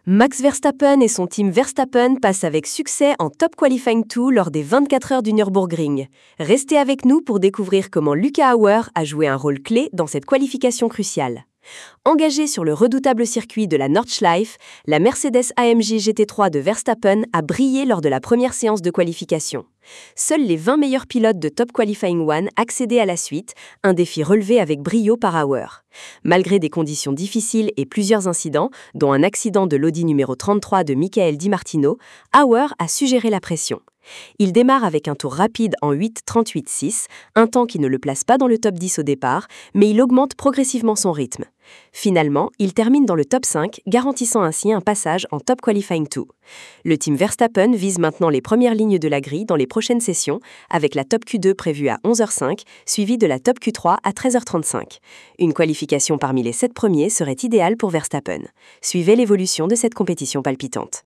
Max Verstappen et son team Verstappen passent avec succès en Top Qualifying 2 lors des 24 heures du Nürburgring. Restez avec nous pour découvrir comment Luca Hauer a joué un rôle clé dans cette qualification cruciale. Engagée sur le redoutable circuit de la Nordschleife, la Mercedes-AMG GT3 de Verstappen a brillé lors de la première séance de qualification. Seuls les 20 meilleurs pilotes de Top Qualifying 1 accédaient à la suite, un défi relevé avec brio par Hauer. Malgré des conditions difficiles et plusieurs incidents, dont un accident de l'Audi numéro 33 de Michael Di Martino, Hauer a su gérer la pression. Il démarre avec un tour rapide en 8:38.6, un temps qui ne le place pas dans le top 10 au départ, mais il augmente progressivement son rythme. Finalement, il termine dans le top 5, garantissant ainsi un passage en Top Qualifying 2. Le team Verstappen vise maintenant les premières lignes de la grille dans les prochaines sessions, avec la Top Q2 prévue à 11h05, suivie de la Top Q3 à 13h35. Une qualification parmi les 7 premiers serait idéale pour Verstappen. Suivez l'évolution de cette compétition palpitante.